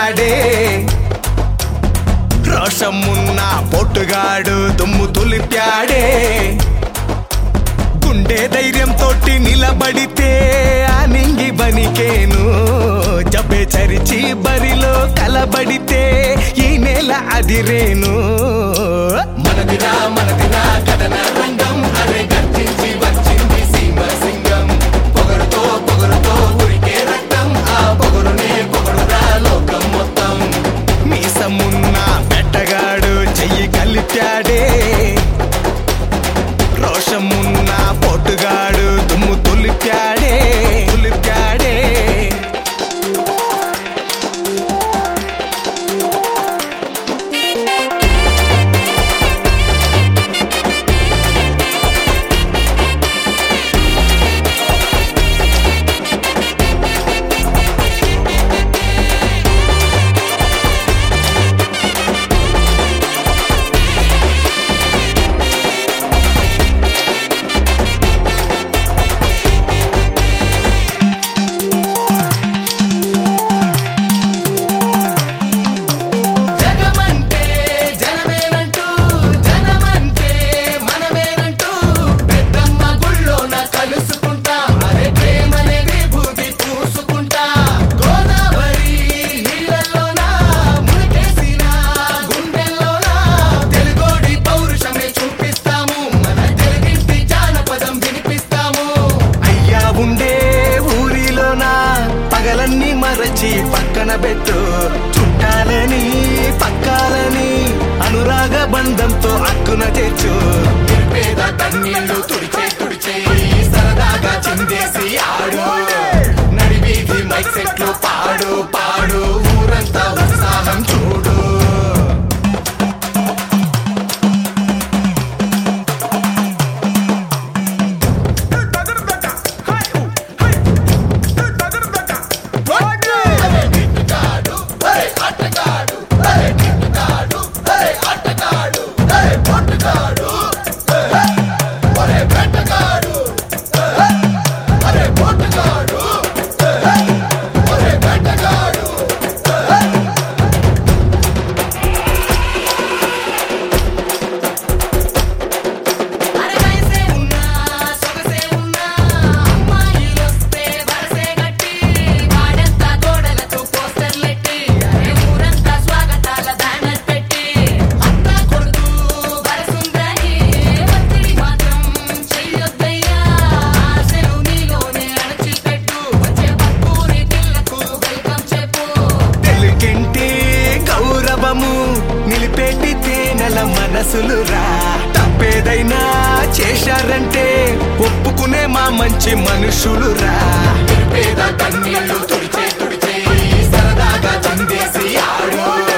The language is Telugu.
కలిపాడే రోషమున్న పొట్టుగాడు దుమ్ము తులిపాడే గుండె ధైర్యంతో నిలబడితే ఆ నింగి బనికేను జబ్బే చరిచి బరిలో కలబడితే ఈ నేల అదిరేను మనదిరా కథన రంగం అరే గర్జించి వచ్చింది సీమ సింగం పొగరుతో ఉరికే రక్తం ఆ పొగరునే పొగరురా లోకం మొత్తం మీసమున్న పెట్టగాడు చెయ్యి కలిపాడే రోషమున్న పొట్టుగాడు దుమ్ము తులిపాడే పగలన్నీ మరచి పక్కన పెట్టు చుట్టాలని పక్కాలని అనురాగ బంధంతో అక్కున చేర్చు పేద కన్నీళ్లు తుడిచే సరదాగా చిందేసి ఆడు నడివీధి మైక్ సెట్లు పాడు ఊరంతా ఉత్సాహం చూడు నిలిపెట్టితే నెల మనసులురా తప్పేదైనా చేశారంటే ఒప్పుకునే మా మంచి మనుషులురా పేద కన్నీళ్లు తుడిచే సరదాగా చిందేసి ఆడు